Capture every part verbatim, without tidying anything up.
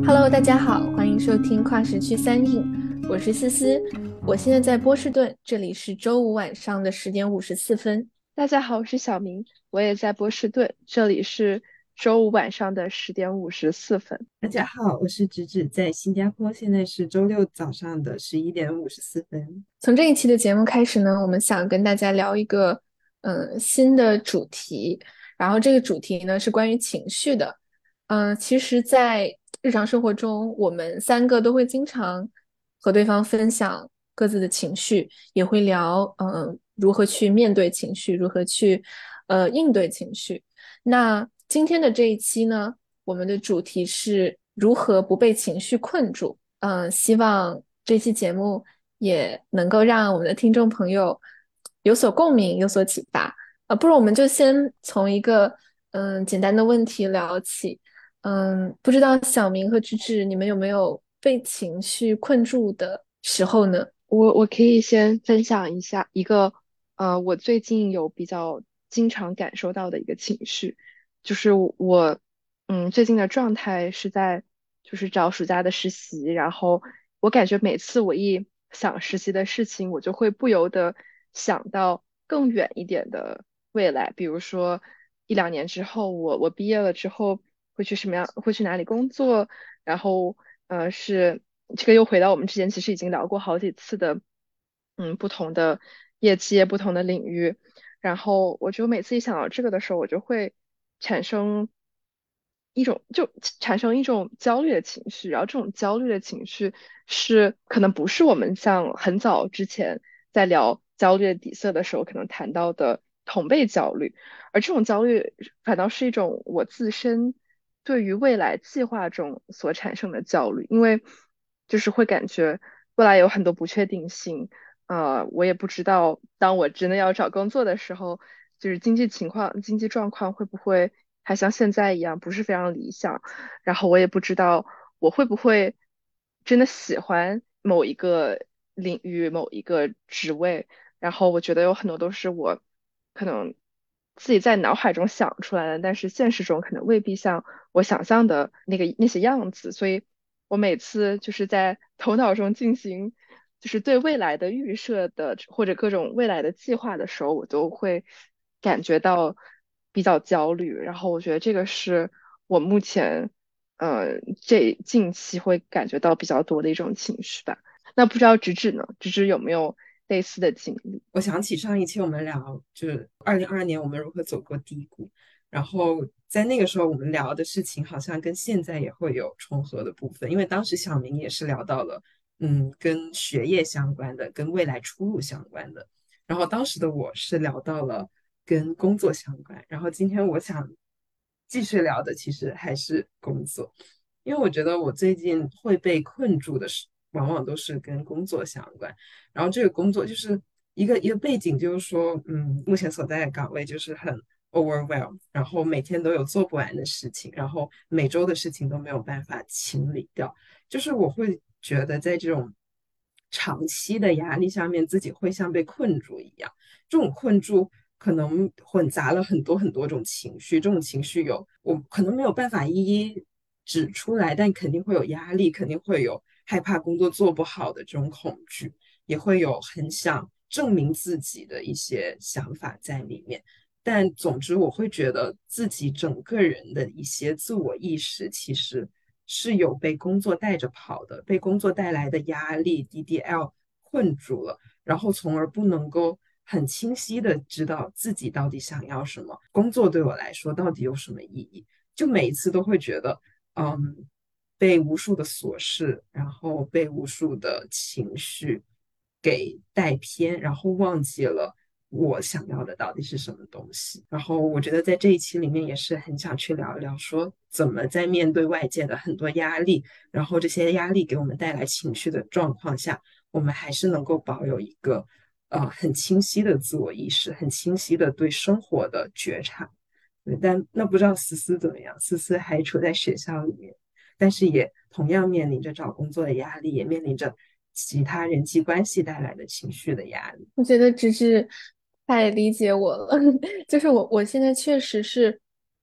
Hello，大家好，欢迎收听跨时区三印，我是思思，我现在在波士顿，这里是周五晚上的十点五十四分。 大家好，我是小明，我也在波士顿，这里是周五晚上的十点五十四分。 大家好，我是直直，在新加坡，现在是周六早上的十一点五十四分。 从这一期的节目开始呢，我们想跟大家聊一个嗯、呃新的主题，然后这个主题呢是关于情绪的。嗯、其实，在日常生活中，我们三个都会经常和对方分享各自的情绪，也会聊嗯、呃如何去面对情绪，如何去呃应对情绪。那今天的这一期呢，我们的主题是如何不被情绪困住。嗯、希望这期节目也能够让我们的听众朋友有所共鸣，有所启发。啊，不如我们就先从一个嗯简单的问题聊起。嗯，不知道小明和芝芝，你们有没有被情绪困住的时候呢？ 我我可以先分享一下一个呃，我最近有比较经常感受到的一个情绪，就是我嗯最近的状态是在就是找暑假的实习，然后我感觉每次我一想实习的事情，我就会不由得想到更远一点的未来，比如说一两年之后，我我毕业了之后会去什么样，会去哪里工作，然后呃是这个又回到我们之前其实已经聊过好几次的，嗯不同的业界、不同的领域，然后我就每次一想到这个的时候，我就会产生一种就产生一种焦虑的情绪，然后这种焦虑的情绪是可能不是我们像很早之前在聊焦虑的底色的时候可能谈到的同辈焦虑。而这种焦虑反倒是一种我自身对于未来计划中所产生的焦虑，因为就是会感觉未来有很多不确定性，呃，我也不知道当我真的要找工作的时候，就是经济情况、经济状况会不会还像现在一样不是非常理想，然后我也不知道我会不会真的喜欢某一个领域、某一个职位。然后我觉得有很多都是我可能自己在脑海中想出来的，但是现实中可能未必像我想象的那个那些样子，所以我每次就是在头脑中进行就是对未来的预设的或者各种未来的计划的时候，我都会感觉到比较焦虑，然后我觉得这个是我目前呃这近期会感觉到比较多的一种情绪吧。那不知道直指呢？直指有没有类似的经历？ 我想起上一期我们聊，就是二零二二年我们如何走过低谷，然后在那个时候我们聊的事情好像跟现在也会有重合的部分，因为当时小明也是聊到了，嗯，跟学业相关的，跟未来出路相关的，然后当时的我是聊到了跟工作相关，然后今天我想继续聊的其实还是工作。因为我觉得我最近会被困住的是，往往都是跟工作相关。然后这个工作就是一个一个背景，就是说，嗯，目前所在的岗位就是很 overwhelm，然后每天都有做不完的事情，然后每周的事情都没有办法清理掉。就是我会觉得在这种长期的压力下面，自己会像被困住一样。这种困住可能混杂了很多很多种情绪，这种情绪有我可能没有办法一一指出来，但肯定会有压力，肯定会有害怕工作做不好的这种恐惧，也会有很想证明自己的一些想法在里面。但总之，我会觉得自己整个人的一些自我意识其实是有被工作带着跑的，被工作带来的压力 D D L 困住了。然后从而不能够很清晰的知道自己到底想要什么，工作对我来说到底有什么意义。就每一次都会觉得，嗯，被无数的琐事，然后被无数的情绪给带偏，然后忘记了我想要的到底是什么东西。然后我觉得在这一期里面也是很想去聊一聊，说怎么在面对外界的很多压力，然后这些压力给我们带来情绪的状况下，我们还是能够保有一个呃很清晰的自我意识，很清晰的对生活的觉察。对，但那不知道思思怎么样？思思还处在学校里面，但是也同样面临着找工作的压力，也面临着其他人际关系带来的情绪的压力。 我觉得芝芝太理解我了，就是我我现在确实是，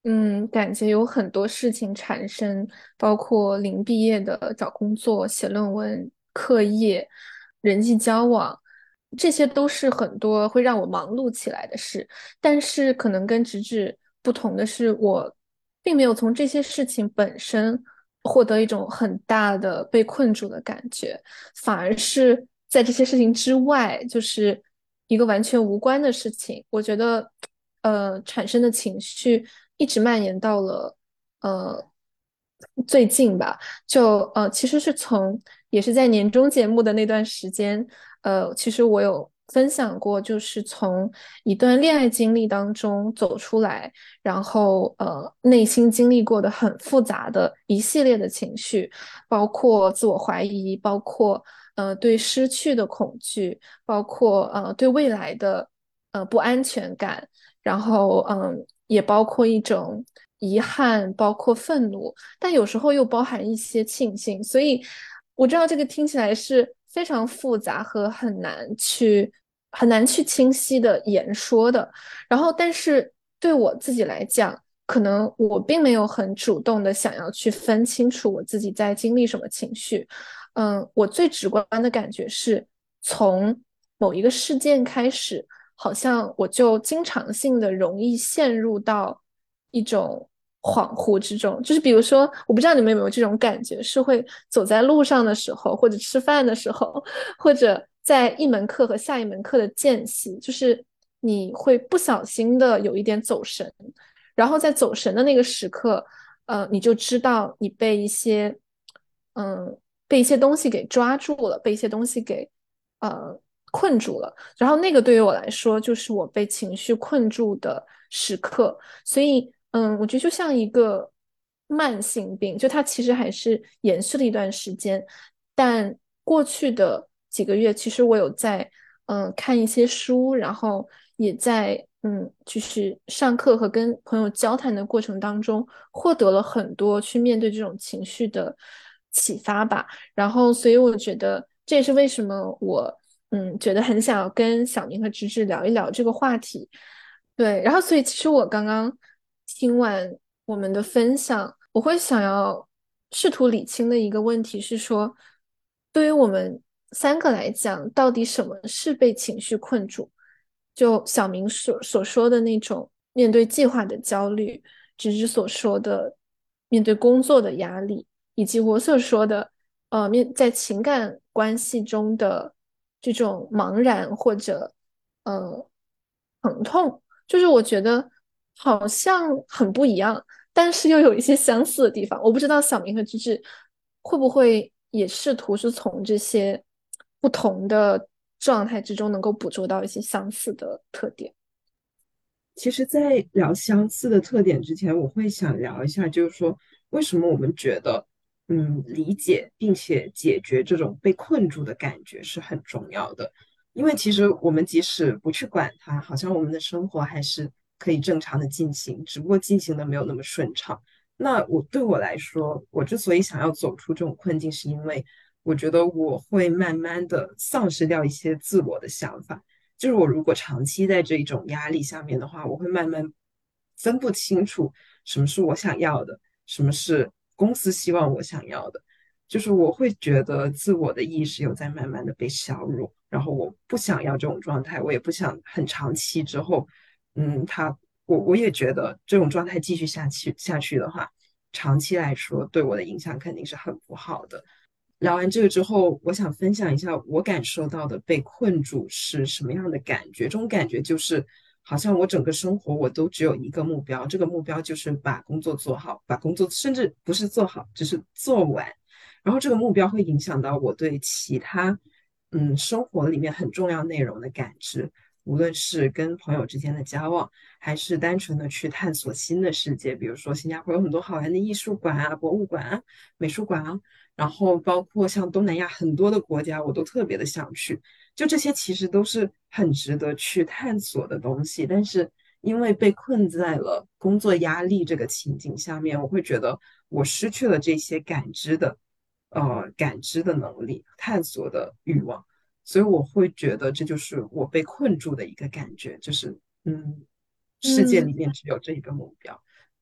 嗯，感觉有很多事情产生，包括临毕业的找工作、写论文、课业、人际交往，这些都是很多会让我忙碌起来的事。但是可能跟直指不同的是，我并没有从这些事情本身获得一种很大的被困住的感觉，反而是在这些事情之外，就是一个完全无关的事情。我觉得，呃，产生的情绪一直蔓延到了呃最近吧。就呃，其实是从也是在年终节目的那段时间，呃，其实我有分享过，就是从一段恋爱经历当中走出来，然后呃，内心经历过的很复杂的一系列的情绪，包括自我怀疑，包括呃对失去的恐惧，包括呃对未来的呃不安全感，然后嗯，也包括一种遗憾，包括愤怒，但有时候又包含一些庆幸，所以我知道这个听起来是非常复杂和很难去很难去清晰的言说的。然后，但是对我自己来讲，可能我并没有很主动的想要去分清楚我自己在经历什么情绪。嗯，我最直观的感觉是从某一个事件开始，好像我就经常性的容易陷入到一种恍惚之中。就是比如说，我不知道你们有没有这种感觉，是会走在路上的时候，或者吃饭的时候，或者在一门课和下一门课的间隙，就是你会不小心的有一点走神，然后在走神的那个时刻，呃，你就知道你被一些，嗯，被一些东西给抓住了，被一些东西给，呃，困住了。然后那个对于我来说，就是我被情绪困住的时刻。所以，嗯，我觉得就像一个慢性病，就它其实还是延续了一段时间，但过去的几个月，其实我有在嗯看一些书，然后也在嗯就是上课和跟朋友交谈的过程当中，获得了很多去面对这种情绪的启发吧。然后，所以我觉得这也是为什么我嗯觉得很想要跟小明和芝芝聊一聊这个话题。对，然后所以其实我刚刚听完我们的分享，我会想要试图理清的一个问题是说，对于我们三个来讲，到底什么是被情绪困住？就小明所所说的那种面对计划的焦虑，直之所说的面对工作的压力，以及我所说的呃面在情感关系中的这种茫然或者呃疼痛。就是我觉得好像很不一样，但是又有一些相似的地方。我不知道小明和芝芝会不会也试图是从这些不同的状态之中能够捕捉到一些相似的特点。 其实，在聊相似的特点之前，我会想聊一下，就是说，为什么我们觉得，嗯，理解并且解决这种被困住的感觉是很重要的。因为其实我们即使不去管它，好像我们的生活还是可以正常的进行，只不过进行的没有那么顺畅。那我对我来说，我之所以想要走出这种困境，是因为我觉得我会慢慢的丧失掉一些自我的想法。就是我如果长期在这一种压力下面的话，我会慢慢分不清楚什么是我想要的，什么是公司希望我想要的。就是我会觉得自我的意识有在慢慢的被削弱，然后我不想要这种状态，我也不想很长期之后，嗯，他我我也觉得这种状态继续下去下去的话，长期来说对我的影响肯定是很不好的。聊完这个之后，我想分享一下我感受到的被困住是什么样的感觉。这种感觉就是，好像我整个生活我都只有一个目标，这个目标就是把工作做好，把工作甚至不是做好，只是做完。然后这个目标会影响到我对其他嗯生活里面很重要内容的感知，无论是跟朋友之间的交往，还是单纯的去探索新的世界。比如说新加坡有很多好玩的艺术馆啊、博物馆啊、美术馆啊。然后包括像东南亚很多的国家，我都特别的想去。就这些其实都是很值得去探索的东西，但是因为被困在了工作压力这个情景下面，我会觉得我失去了这些感知的，呃，感知的能力、探索的欲望，所以我会觉得这就是我被困住的一个感觉，就是嗯，世界里嗯。 面只有这一个目标。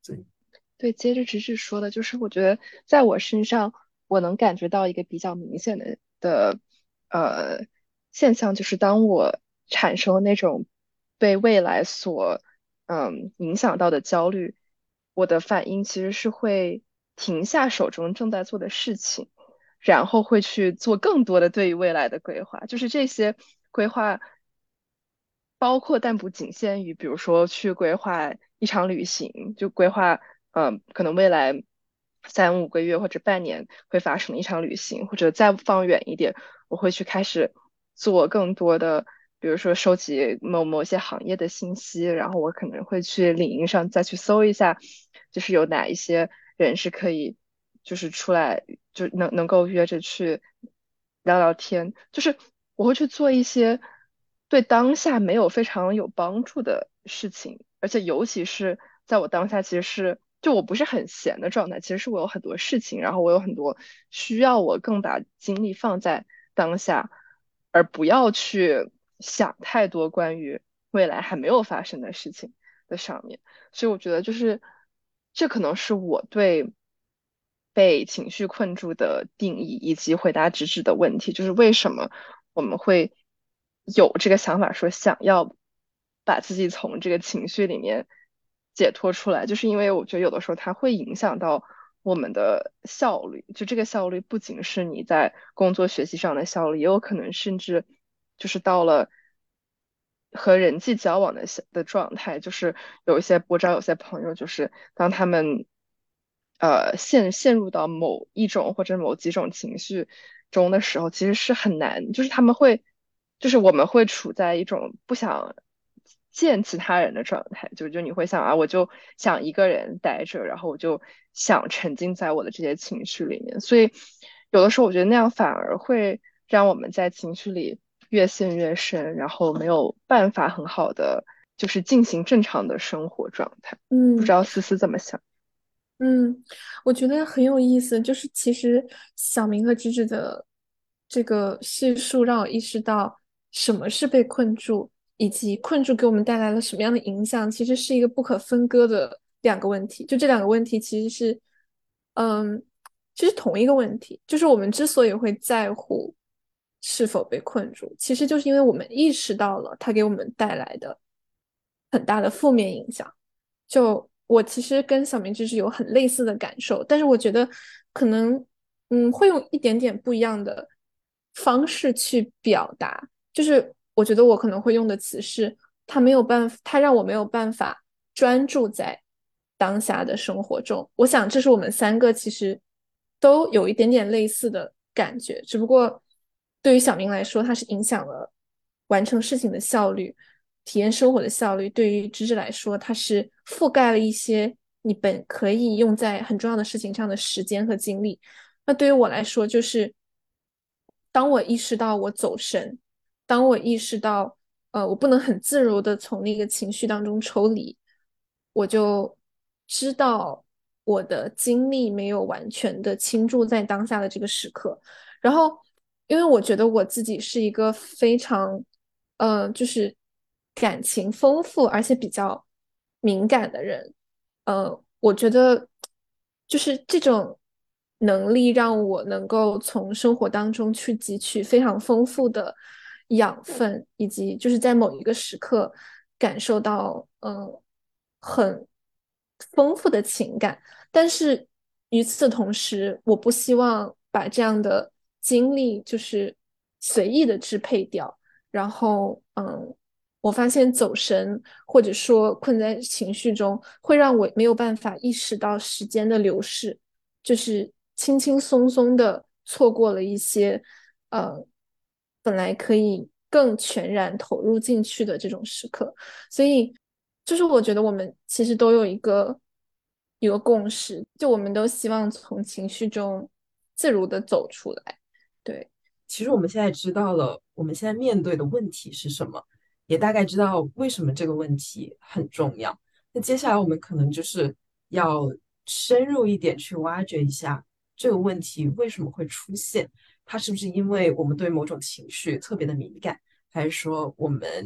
对， 对，接着直直说的，就是我觉得在我身上，我能感觉到一个比较明显的的呃现象，就是当我产生那种被未来所嗯影响到的焦虑，我的反应其实是会停下手中正在做的事情，然后会去做更多的对于未来的规划，就是这些规划。包括但不仅限于，比如说去规划一场旅行，就规划，嗯、可能未来三五个月或者半年会发生的一场旅行，或者再放远一点，我会去开始做更多的，比如说收集某某些行业的信息，然后我可能会去领英上再去搜一下，就是有哪一些人是可以，就是出来就能能够约着去聊聊天，就是我会去做一些对当下没有非常有帮助的事情，而且尤其是在我当下其实是就我不是很闲的状态，其实是我有很多事情，然后我有很多需要我更把精力放在当下，而不要去想太多关于未来还没有发生的事情的上面。所以我觉得就是这可能是我对被情绪困住的定义，以及回答直指的问题，就是为什么我们会有这个想法，说想要把自己从这个情绪里面解脱出来，就是因为我觉得有的时候它会影响到我们的效率，就这个效率不仅是你在工作学习上的效率，也有可能甚至就是到了。和人际交往的的状态，就是有一些我知道有些朋友，就是当他们呃陷陷入到某一种或者某几种情绪中的时候，其实是很难，就是他们会，就是我们会处在一种不想见其他人的状态，就就你会想啊，我就想一个人待着，然后我就想沉浸在我的这些情绪里面，所以有的时候我觉得那样反而会让我们在情绪里越陷越深，然后没有办法很好的就是进行正常的生活状态。不知嗯。 道思思怎么想？ 嗯，我觉得很有意思，就是其实小明和芝芝的这个叙述让我意识到什么是被困住，以及困住给我们带来了什么样的影响，其实是一个不可分割的两个问题。就这两个问题其实是，嗯，其实同一个问题，就是我们之所以会在乎是否被困住，其实就是因为我们意识到了它给我们带来的很大的负面影响。就我其实跟小明就是有很类似的感受，但是我觉得可能嗯会用一点点不一样的方式去表达。就是我觉得我可能会用的词是，他没有办法，他让我没有办法专注在当下的生活中。我想这是我们三个其实都有一点点类似的感觉，只不过对于小明来说，它是影响了完成事情的效率。体验生活的效率，对于芝芝来说，它是覆盖了一些你本可以用在很重要的事情上的时间和精力。那对于我来说，就是当我意识到我走神，当我意识到呃我不能很自如的从那个情绪当中抽离，我就知道我的精力没有完全的倾注在当下的这个时刻。然后，因为我觉得我自己是一个非常，呃，就是感情丰富而且比较敏感的人，呃，我觉得就是这种能力让我能够从生活当中去汲取非常丰富的养分，以及就是在某一个时刻感受到嗯、呃很丰富的情感。但是与此同时，我不希望把这样的精力就是随意的支配掉。然后，嗯，我发现走神或者说困在情绪中，会让我没有办法意识到时间的流逝，就是轻轻松松的错过了一些，呃，本来可以更全然投入进去的这种时刻。所以，就是我觉得我们其实都有一个一个共识，就我们都希望从情绪中自如的走出来。对。 其实我们现在知道了我们现在面对的问题是什么，也大概知道为什么这个问题很重要。那接下来我们可能就是要深入一点去挖掘一下这个问题为什么会出现，它是不是因为我们对某种情绪特别的敏感，还是说我们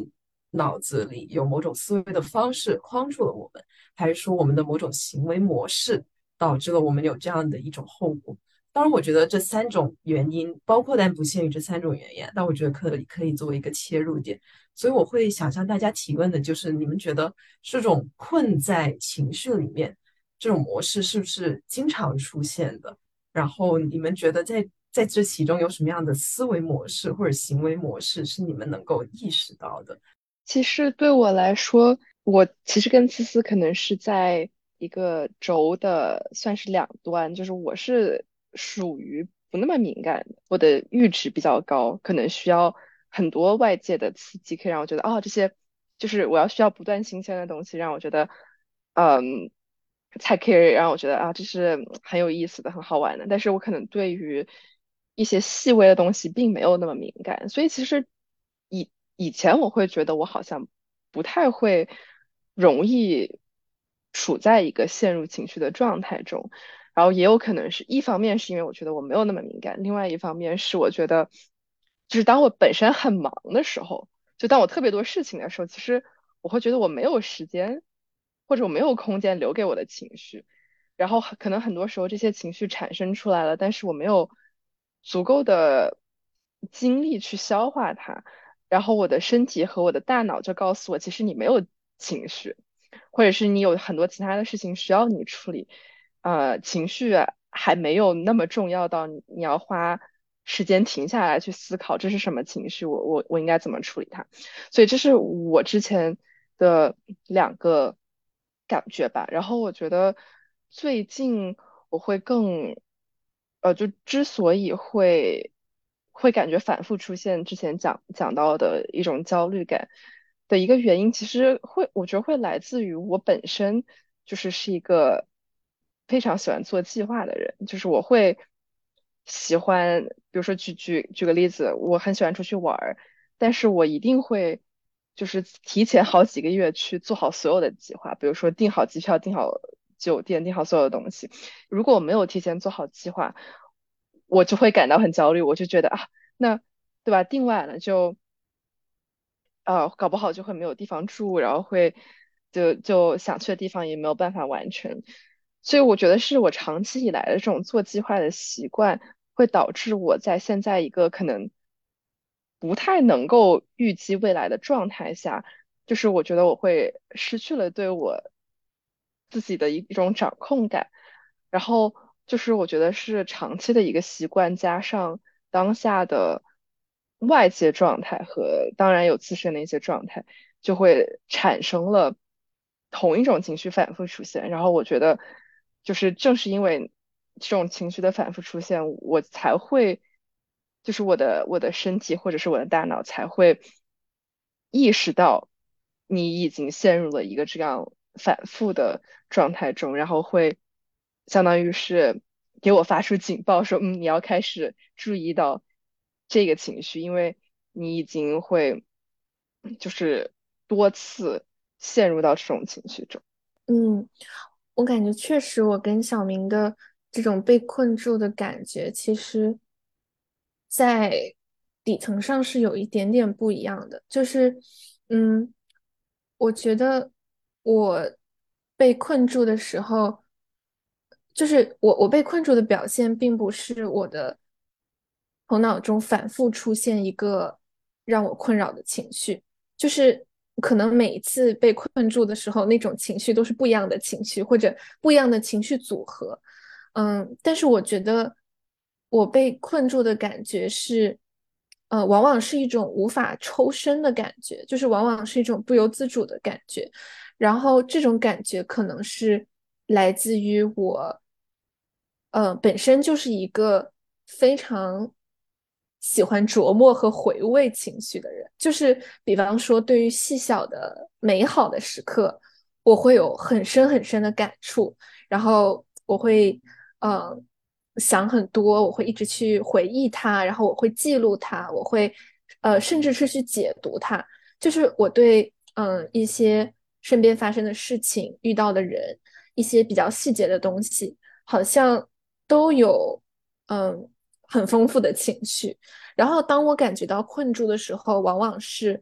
脑子里有某种思维的方式框住了我们，还是说我们的某种行为模式导致了我们有这样的一种后果？当然，我觉得这三种原因包括但不限于这三种原因，但我觉得可以可以作为一个切入点。所以我会想向大家提问的就是，你们觉得这种困在情绪里面这种模式是不是经常出现的？然后你们觉得在在这其中有什么样的思维模式或者行为模式是你们能够意识到的？ 其实对我来说，我其实跟思思可能是在一个轴的算是两端，就是我是属于不那么敏感的，我的阈值比较高，可能需要很多外界的刺激，可以让我觉得，哦，这些就是我要需要不断新鲜的东西，让我觉得，嗯，才可以让我觉得啊，这是很有意思的、很好玩的。但是我可能对于一些细微的东西并没有那么敏感，所以其实以以前我会觉得我好像不太会容易处在一个陷入情绪的状态中，然后也有可能是一方面是因为我觉得我没有那么敏感，另外一方面是我觉得就是当我本身很忙的时候，就当我特别多事情的时候，其实我会觉得我没有时间或者我没有空间留给我的情绪。然后很可能很多时候这些情绪产生出来了，但是我没有足够的精力去消化它，然后我的身体和我的大脑就告诉我，其实你没有情绪，或者是你有很多其他的事情需要你处理，呃，情绪啊还没有那么重要到你你要花时间停下来去思考这是什么情绪，我我我应该怎么处理它。所以这是我之前的两个感觉吧。然后我觉得最近我会更，呃，就之所以会会感觉反复出现之前讲讲到的一种焦虑感的一个原因，其实会我觉得会来自于我本身就是是一个非常喜欢做计划的人，就是我会喜欢，比如说举举举个例子，我很喜欢出去玩儿。但是我一定会就是提前好几个月去做好所有的计划，比如说订好机票、订好酒店、订好所有的东西。如果我没有提前做好计划，我就会感到很焦虑，我就觉得啊，那对吧，订晚了就呃搞不好就会没有地方住，然后会就就想去的地方也没有办法完成。所以我觉得是我长期以来的这种做计划的习惯，会导致我在现在一个可能不太能够预计未来的状态下，就是我觉得我会失去了对我自己的一一种掌控感，然后就是我觉得是长期的一个习惯，加上当下的外界状态和当然有自身的一些状态，就会产生了同一种情绪反复出现。然后我觉得，就是正是因为这种情绪的反复出现，我才会，就是我的我的身体或者是我的大脑才会意识到你已经陷入了一个这样反复的状态中，然后会相当于是给我发出警报，说，嗯，你要开始注意到这个情绪，因为你已经会就是多次陷入到这种情绪中。 嗯，我感觉确实，我跟小明的这种被困住的感觉，其实在底层上是有一点点不一样的。就是，嗯，我觉得我被困住的时候，就是我我被困住的表现，并不是我的头脑中反复出现一个让我困扰的情绪，就是可能每一次被困住的时候，那种情绪都是不一样的情绪，或者不一样的情绪组合。嗯，但是我觉得我被困住的感觉是，呃，往往是一种无法抽身的感觉，就是往往是一种不由自主的感觉。然后这种感觉可能是来自于我，呃，本身就是一个非常喜欢琢磨和回味情绪的人，就是比方说对于细小的美好的时刻，我会有很深很深的感触，然后我会呃想很多，我会一直去回忆它，然后我会记录它，我会呃甚至是去解读它。就是我对嗯、呃一些身边发生的事情、遇到的人、一些比较细节的东西，好像都有嗯很丰富的情绪。然后当我感觉到困住的时候，往往是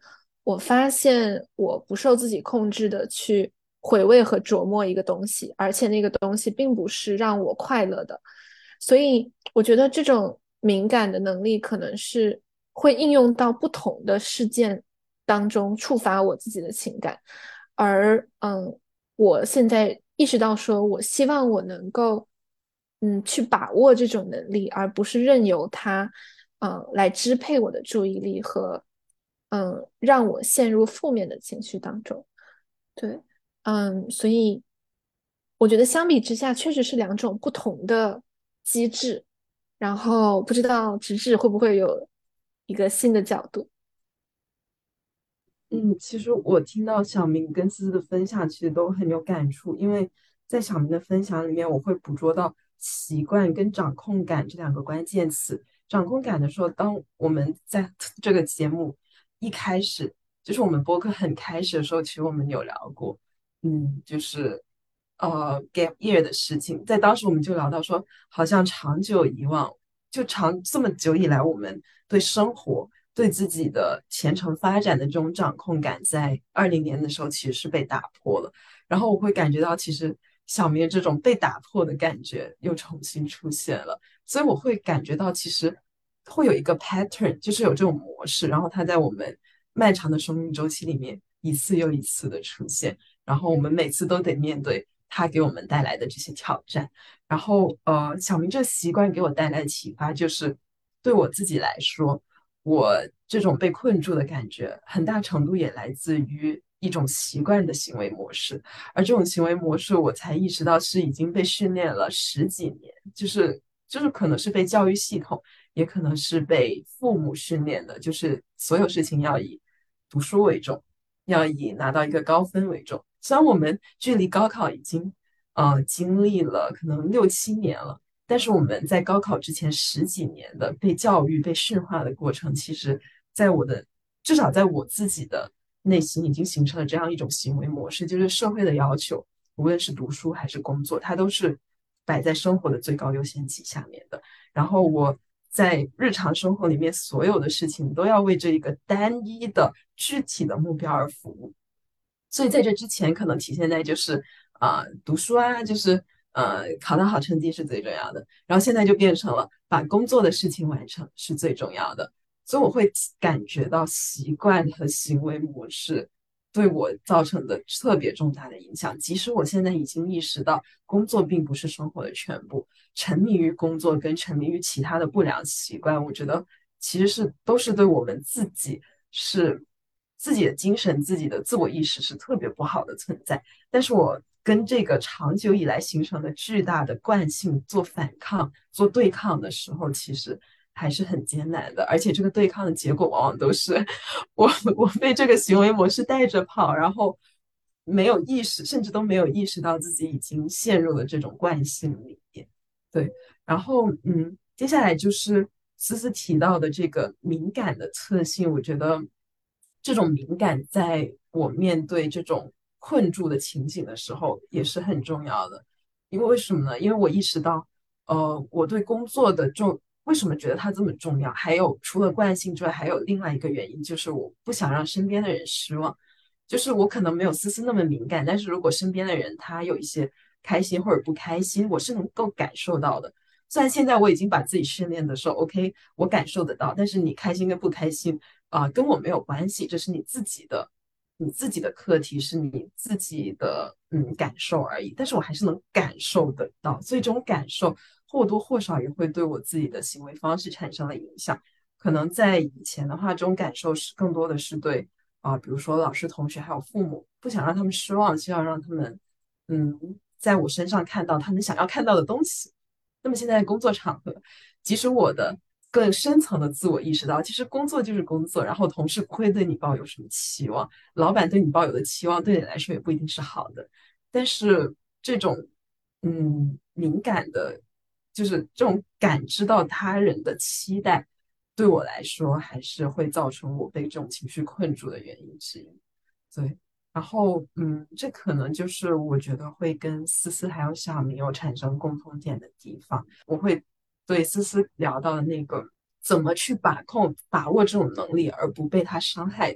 我发现我不受自己控制的去回味和琢磨一个东西，而且那个东西并不是让我快乐的。所以我觉得这种敏感的能力可能是会应用到不同的事件当中，触发我自己的情感。而嗯，我现在意识到说，我希望我能够嗯去把握这种能力，而不是任由它嗯来支配我的注意力和嗯让我陷入负面的情绪当中。对，嗯，所以我觉得相比之下，确实是两种不同的机制。然后不知道直至会不会有一个新的角度。 嗯，其实我听到小明跟思思的分享，其实都很有感触，因为在小明的分享里面，我会捕捉到习惯跟掌控感这两个关键词。掌控感的时候，当我们在这个节目一开始，就是我们播客很开始的时候，其实我们有聊过，嗯，就是呃 gap year 的事情，在当时我们就聊到说，好像长久以往，就长这么久以来，我们对生活。对自己的前程发展的这种掌控感，在二零年的时候其实是被打破了。然后我会感觉到，其实小明这种被打破的感觉又重新出现了。所以我会感觉到，其实会有一个 pattern，就是有这种模式，然后它在我们漫长的生命周期里面一次又一次的出现。然后我们每次都得面对它给我们带来的这些挑战。然后呃，小明这习惯给我带来的启发就是，对我自己来说。我这种被困住的感觉，很大程度也来自于一种习惯的行为模式，而这种行为模式，我才意识到是已经被训练了十几年，就是就是可能是被教育系统，也可能是被父母训练的，就是所有事情要以读书为重，要以拿到一个高分为重。虽然我们距离高考已经呃经历了可能六七年了。但是我们在高考之前十几年的被教育、被驯化的过程，其实在我的至少在我自己的内心已经形成了这样一种行为模式，就是社会的要求，无论是读书还是工作，它都是摆在生活的最高优先级下面的。然后我在日常生活里面所有的事情都要为这一个单一的具体的目标而服务。所以在这之前，可能体现在就是啊、呃读书啊，就是呃考到好成绩是最重要的。然后现在就变成了把工作的事情完成是最重要的。所以我会感觉到习惯和行为模式对我造成的特别重大的影响。即使我现在已经意识到工作并不是生活的全部，沉迷于工作跟沉迷于其他的不良习惯，我觉得其实是都是对我们自己是自己的精神、自己的自我意识是特别不好的存在。但是我跟这个长久以来形成的巨大的惯性做反抗、做对抗的时候，其实还是很艰难的。而且这个对抗的结果往往都是我我被这个行为模式带着跑，然后没有意识，甚至都没有意识到自己已经陷入了这种惯性里面。对，然后嗯，接下来就是思思提到的这个敏感的特性，我觉得这种敏感在我面对这种困住的情景的时候也是很重要的。因为为什么呢？因为我意识到，呃，我对工作的重，为什么觉得它这么重要？还有除了惯性之外，还有另外一个原因，就是我不想让身边的人失望。就是我可能没有思思那么敏感，但是如果身边的人他有一些开心或者不开心，我是能够感受到的。虽然现在我已经把自己训练的说 OK，我感受得到，但是你开心跟不开心啊、呃跟我没有关系，这是你自己的，你自己的课题，是你自己的嗯感受而已。但是我还是能感受得到，所以这种感受或多或少也会对我自己的行为方式产生了影响。可能在以前的话，这种感受是更多的是对啊、呃比如说老师、同学还有父母，不想让他们失望，希望让他们嗯在我身上看到他们想要看到的东西。那么现在工作场合，即使我的更深层的自我意识到，其实工作就是工作，然后同事不会对你抱有什么期望，老板对你抱有的期望对你来说也不一定是好的。但是这种嗯敏感的，就是这种感知到他人的期待，对我来说还是会造成我被这种情绪困住的原因之一。对。然后，嗯，这可能就是我觉得会跟思思还有小明有产生共同点的地方。我会对思思聊到的那个怎么去把控、把握这种能力，而不被他伤害到。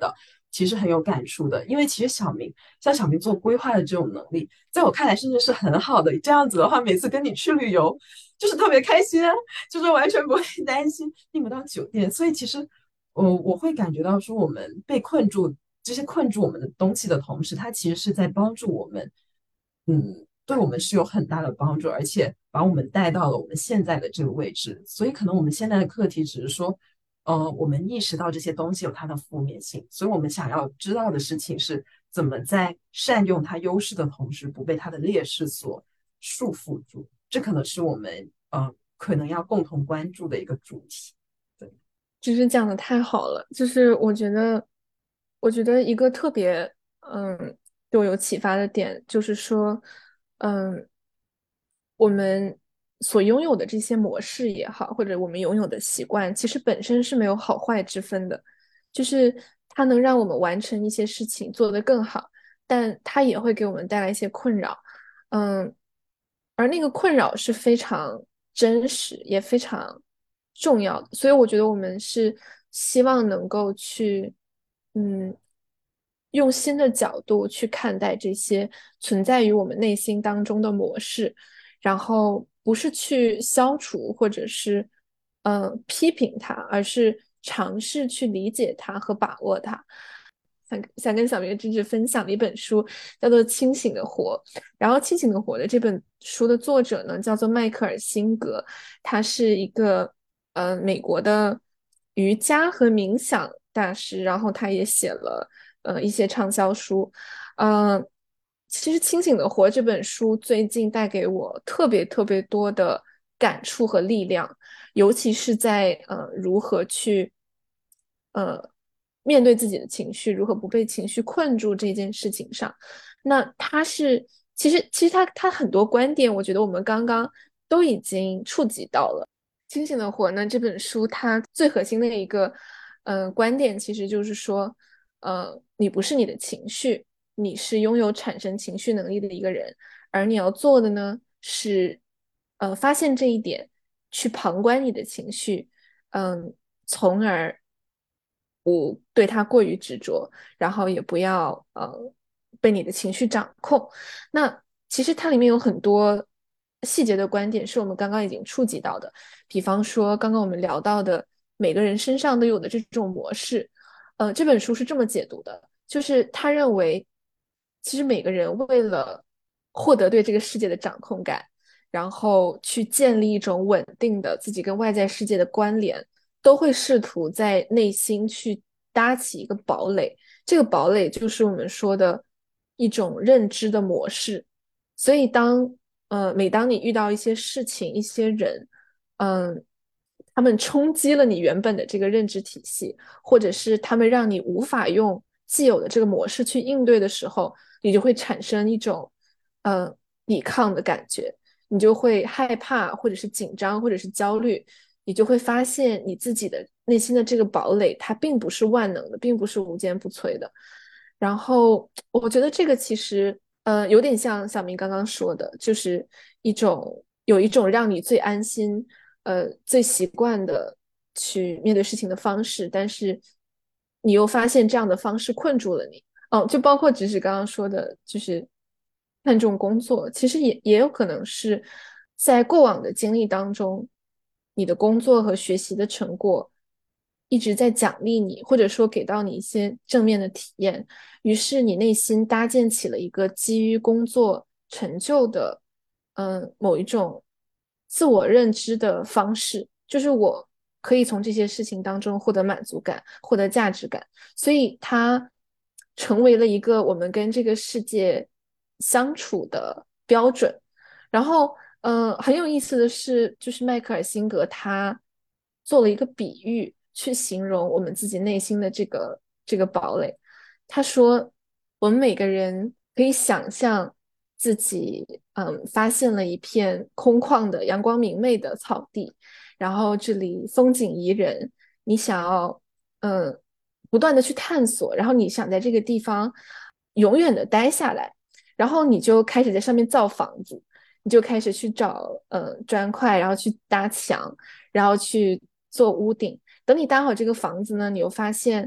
其实很有感触的。因为其实小明像小明做规划的这种能力，在我看来甚至是很好的。这样子的话，每次跟你去旅游就是特别开心啊，就是完全不会担心订不到酒店。所以其实，我我会感觉到说，我们被困住这些困住我们的东西的同时，它其实是在帮助我们，嗯，对我们是有很大的帮助，而且把我们带到了我们现在的这个位置。所以可能我们现在的课题只是说，呃，我们意识到这些东西有它的负面性，所以我们想要知道的事情是怎么在善用它优势的同时，不被它的劣势所束缚住。这可能是我们呃可能要共同关注的一个主题。对。 就是讲的太好了，就是我觉得，我觉得一个特别嗯对我有启发的点，就是说，嗯，我们所拥有的这些模式也好，或者我们拥有的习惯，其实本身是没有好坏之分的，就是它能让我们完成一些事情做得更好，但它也会给我们带来一些困扰，嗯，而那个困扰是非常真实，也非常重要的，所以我觉得我们是希望能够去，嗯，用新的角度去看待这些存在于我们内心当中的模式，然后不是去消除或者是呃批评它，而是尝试去理解它和把握它。想想跟小明芝芝分享的一本书，叫做《清醒的活》。然后，《清醒的活》的这本书的作者呢，叫做迈克尔·辛格，他是一个呃美国的瑜伽和冥想大师，然后他也写了呃一些畅销书。呃，其实《清醒的活》这本书最近带给我特别特别多的感触和力量，尤其是在呃如何去。呃面对自己的情绪，如何不被情绪困住这件事情上。那他是其实其实他他很多观点，我觉得我们刚刚都已经触及到了。清醒的活呢这本书，它最核心的一个呃观点，其实就是说，呃，你不是你的情绪，你是拥有产生情绪能力的一个人，而你要做的呢是，呃，发现这一点，去旁观你的情绪，嗯，从而不对它过于执着，然后也不要呃被你的情绪掌控。那其实它里面有很多细节的观点是我们刚刚已经触及到的，比方说刚刚我们聊到的每个人身上都有的这种模式，呃，这本书是这么解读的，就是他认为其实每个人为了获得对这个世界的掌控感，然后去建立一种稳定的自己跟外在世界的关联，都会试图在内心去搭起一个堡垒。这个堡垒就是我们说的一种认知的模式。所以当呃每当你遇到一些事情、一些人，嗯，他们冲击了你原本的这个认知体系，或者是他们让你无法用既有的这个模式去应对的时候，你就会产生一种呃抵抗的感觉，你就会害怕，或者是紧张，或者是焦虑，你就会发现你自己的内心的这个堡垒，它并不是万能的，并不是无坚不摧的。然后我觉得这个其实呃有点像小明刚刚说的，就是一种有一种让你最安心、呃最习惯的去面对事情的方式，但是你又发现这样的方式困住了你。哦，就包括只是刚刚说的，就是看重工作，其实也也有可能是在过往的经历当中，你的工作和学习的成果一直在奖励你，或者说给到你一些正面的体验，于是你内心搭建起了一个基于工作成就的，嗯，某一种自我认知的方式，就是我可以从这些事情当中获得满足感，获得价值感。所以它成为了一个我们跟这个世界相处的标准。然后，呃，很有意思的是，就是迈克尔辛格他做了一个比喻，去形容我们自己内心的这个这个堡垒。他说，我们每个人可以想象自己，嗯，发现了一片空旷的、阳光明媚的草地，然后这里风景宜人，你想要，嗯，不断的去探索，然后你想在这个地方永远的待下来，然后你就开始在上面造房子，你就开始去找呃砖块，然后去搭墙，然后去做屋顶。等你搭好这个房子呢，你又发现，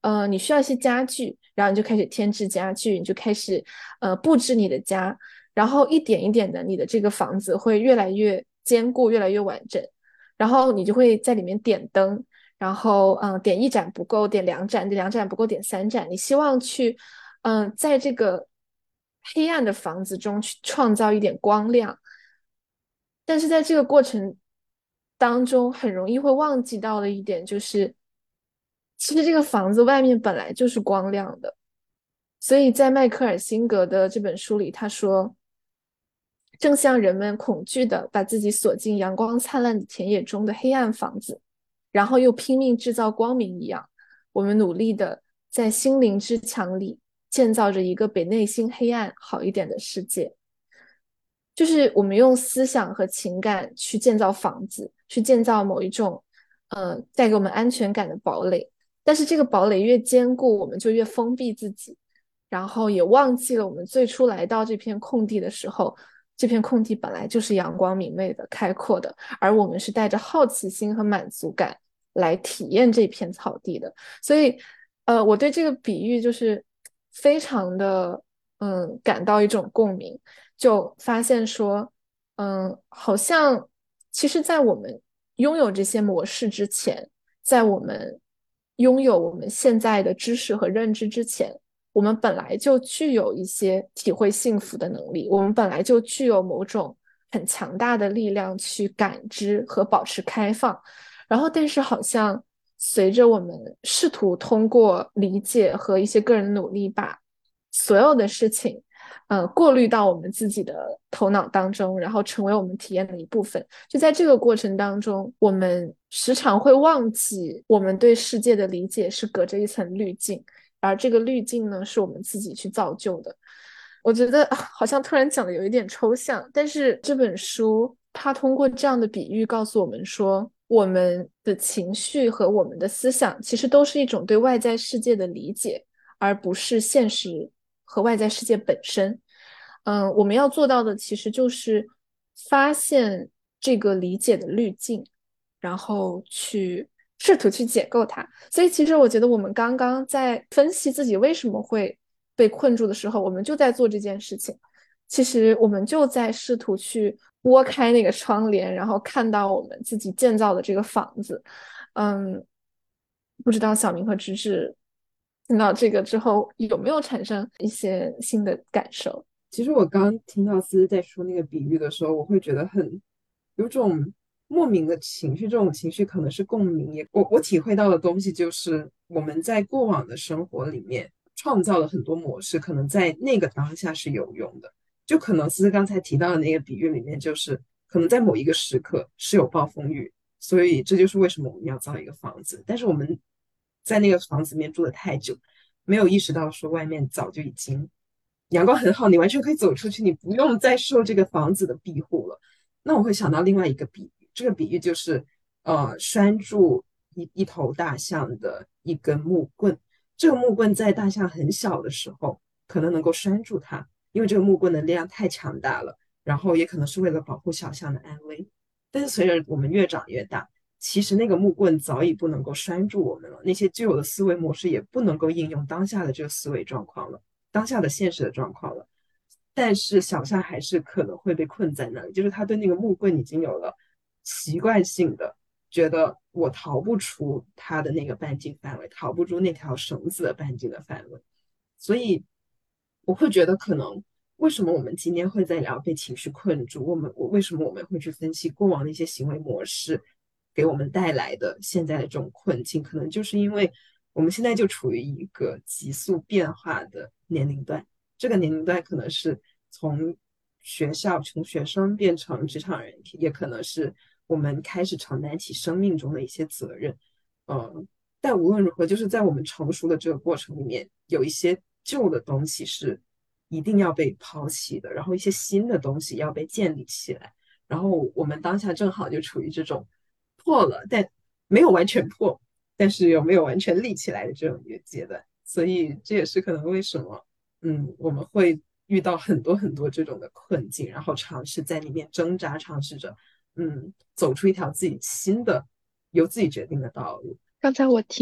呃，你需要一些家具，然后你就开始添置家具，你就开始呃布置你的家，然后一点一点的，你的这个房子会越来越坚固，越来越完整，然后你就会在里面点灯，然后嗯、呃点一盏不够，点两盏，点两盏不够，点三盏，你希望去嗯、呃在这个黑暗的房子中去创造一点光亮。但是在这个过程当中，很容易会忘记到的一点就是，其实这个房子外面本来就是光亮的。所以在迈克尔辛格的这本书里，他说，正像人们恐惧的把自己锁进阳光灿烂的田野中的黑暗房子，然后又拼命制造光明一样，我们努力的在心灵之墙里建造着一个比内心黑暗好一点的世界。就是我们用思想和情感去建造房子，去建造某一种，呃，带给我们安全感的堡垒。但是这个堡垒越坚固，我们就越封闭自己，然后也忘记了我们最初来到这片空地的时候，这片空地本来就是阳光明媚的、开阔的，而我们是带着好奇心和满足感来体验这片草地的。所以，呃，我对这个比喻就是非常的，嗯，感到一种共鸣。就发现说，嗯，好像其实，在我们拥有这些模式之前，在我们拥有我们现在的知识和认知之前，我们本来就具有一些体会幸福的能力，我们本来就具有某种很强大的力量去感知和保持开放。然后，但是好像随着我们试图通过理解和一些个人努力，把所有的事情呃，过滤到我们自己的头脑当中，然后成为我们体验的一部分。就在这个过程当中，我们时常会忘记，我们对世界的理解是隔着一层滤镜，而这个滤镜呢，是我们自己去造就的。我觉得啊好像突然讲的有一点抽象，但是这本书它通过这样的比喻告诉我们说，我们的情绪和我们的思想其实都是一种对外在世界的理解，而不是现实和外在世界本身。嗯，我们要做到的其实就是发现这个理解的滤镜，然后去试图去解构它。所以，其实我觉得我们刚刚在分析自己为什么会被困住的时候，我们就在做这件事情。其实我们就在试图去拨开那个窗帘，然后看到我们自己建造的这个房子。嗯，不知道小明和芝芝听到这个之后有没有产生一些新的感受？ 其实我刚听到思思在说那个比喻的时候，我会觉得很有种莫名的情绪，这种情绪可能是共鸣，也我我体会到的东西就是我们在过往的生活里面创造了很多模式，可能在那个当下是有用的，就可能思思刚才提到的那个比喻里面，就是可能在某一个时刻是有暴风雨，所以这就是为什么我们要造一个房子，但是我们在那个房子里面住的太久，没有意识到说外面早就已经阳光很好，你完全可以走出去，你不用再受这个房子的庇护了。那我会想到另外一个比喻，这个比喻就是呃拴住一一头大象的一根木棍，这个木棍在大象很小的时候可能能够拴住它，因为这个木棍的力量太强大了，然后也可能是为了保护小象的安危。但是随着我们越长越大，其实那个木棍早已不能够拴住我们了，那些旧有的思维模式也不能够应用当下的这个思维状况了。当下的现实的状况了。但是小象还是可能会被困在那里，就是他对那个木棍已经有了习惯性的觉得我逃不出他的那个半径范围，逃不出那条绳子的半径的范围。所以我会觉得，可能为什么我们今天会在聊被情绪困住，我们我为什么我们会去分析过往的一些行为模式给我们带来的现在的这种困境，可能就是因为我们现在就处于一个急速变化的年龄段，这个年龄段可能是从学校从学生变成职场人，也可能是我们开始承担起生命中的一些责任。嗯，但无论如何，就是在我们成熟的这个过程里面，有一些旧的东西是一定要被抛弃的，然后一些新的东西要被建立起来。然后我们当下正好就处于这种破了，但没有完全破，但是又没有完全立起来的这种一个阶段。所以这也是可能为什么，嗯，我们会遇到很多很多这种的困境，然后尝试在里面挣扎，尝试着，嗯，走出一条自己新的由自己决定的道路。 刚才我听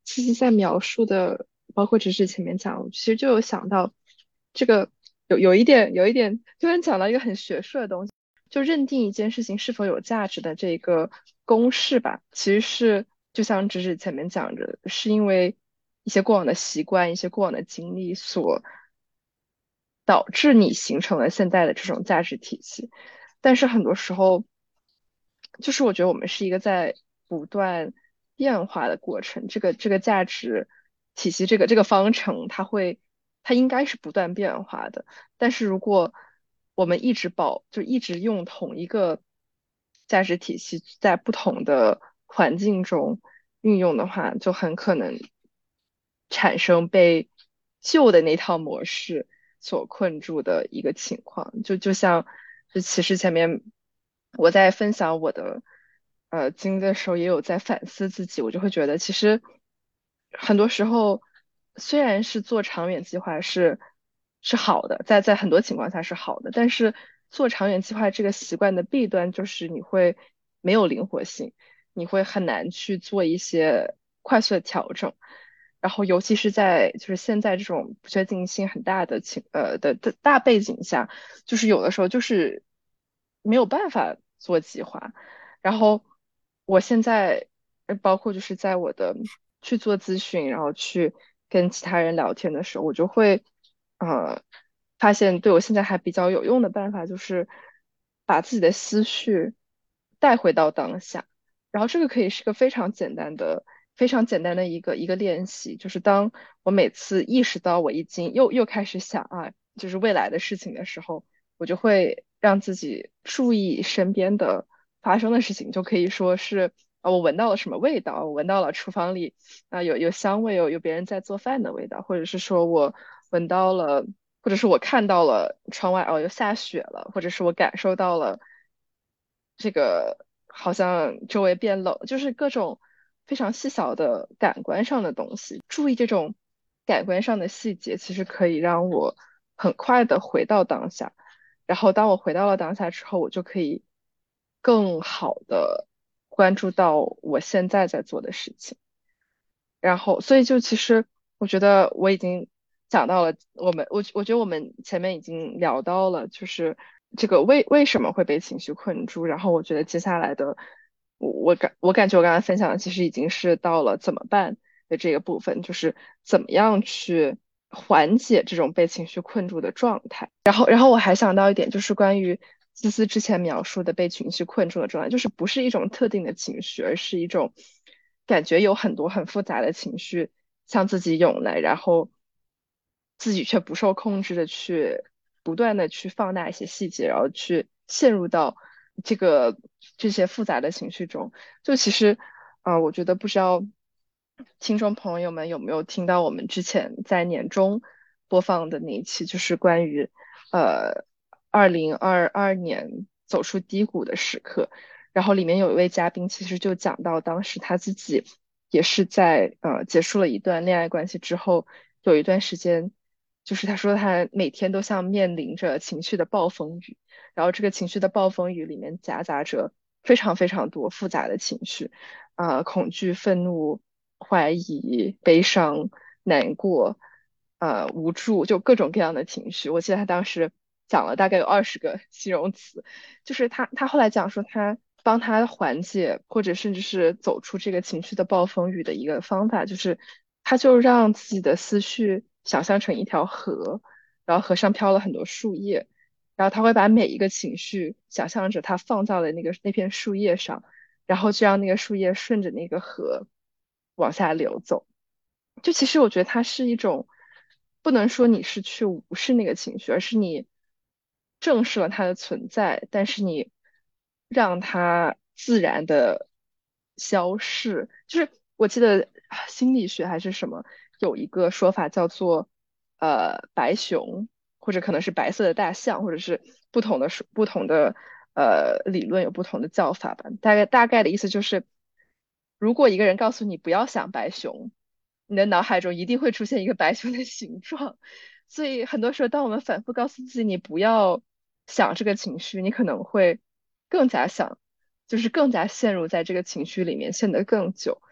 其实在描述的，包括只是前面讲，其实就有想到这个有有一点有一点，突然讲到一个很学术的东西，就认定一件事情是否有价值的这个公式吧，其实是就像只是前面讲着，是因为一些过往的习惯、一些过往的经历所导致你形成了现在的这种价值体系。但是很多时候，就是我觉得我们是一个在不断变化的过程，这个这个价值体系，这个这个方程，它会它应该是不断变化的。但是如果我们一直保，就一直用同一个价值体系，在不同的环境中运用的话，就很可能产生被旧的那套模式所困住的一个情况。就就像，就其实前面我在分享我的呃经历的时候，也有在反思自己，我就会觉得，其实很多时候虽然是做长远计划是是好的，在在很多情况下是好的，但是做长远计划这个习惯的弊端就是你会没有灵活性，你会很难去做一些快速的调整。然后尤其是在就是现在这种不确定性很大的情呃的的大背景下，就是有的时候就是没有办法做计划。然后我现在呃包括就是在我的去做咨询，然后去跟其他人聊天的时候，我就会呃发现对我现在还比较有用的办法就是把自己的思绪带回到当下。然后这个可以是个非常简单的、非常简单的一个一个练习，就是当我每次意识到我已经又又开始想啊，就是未来的事情的时候，我就会让自己注意身边的发生的事情，就可以说是啊，我闻到了什么味道，我闻到了厨房里啊有有香味，有有别人在做饭的味道，或者是说我闻到了，或者是我看到了窗外哦又下雪了，或者是我感受到了。这个好像周围变冷，就是各种非常细小的感官上的东西。注意这种感官上的细节，其实可以让我很快的回到当下。然后当我回到了当下之后，我就可以更好的关注到我现在在做的事情。然后，所以就其实我觉得我已经讲到了我们，我我觉得我们前面已经聊到了，就是这个为为什么会被情绪困住。然后我觉得接下来的，我我感我感觉我刚才分享的其实已经是到了怎么办的这个部分，就是怎么样去缓解这种被情绪困住的状态。然后，然后我还想到一点，就是关于思思之前描述的被情绪困住的状态，就是不是一种特定的情绪，而是一种感觉有很多很复杂的情绪向自己涌来，然后自己却不受控制的去不断的去放大一些细节，然后去陷入到这个这些复杂的情绪中。就其实，啊、我觉得不知道听众朋友们有没有听到我们之前在年中播放的那一期，就是关于呃二零二二年走出低谷的时刻。然后里面有一位嘉宾其实就讲到，当时他自己也是在呃结束了一段恋爱关系之后，有一段时间，就是他说他每天都像面临着情绪的暴风雨，然后这个情绪的暴风雨里面夹杂着非常非常多复杂的情绪，啊、恐惧、愤怒、怀疑、悲伤、难过，呃，无助，就各种各样的情绪。我记得他当时讲了大概有二十个形容词，就是他他后来讲说他帮他缓解或者甚至是走出这个情绪的暴风雨的一个方法，就是他就让自己的思绪想象成一条河，然后河上飘了很多树叶，然后他会把每一个情绪想象着他放到了那个那片树叶上，然后就让那个树叶顺着那个河往下流走。就其实我觉得它是一种，不能说你是去无视那个情绪，而是你正视了它的存在，但是你让它自然的消逝。就是我记得啊心理学还是什么有一个说法叫做呃白熊，或者可能是白色的大象，或者是不同的说不同的呃理论有不同的叫法吧。大概大概的意思就是，如果一个人告诉你不要想白熊，你的脑海中一定会出现一个白熊的形状。所以很多时候，当我们反复告诉自己你不要想这个情绪，你可能会更加想，就是更加陷入在这个情绪里面，陷得更久。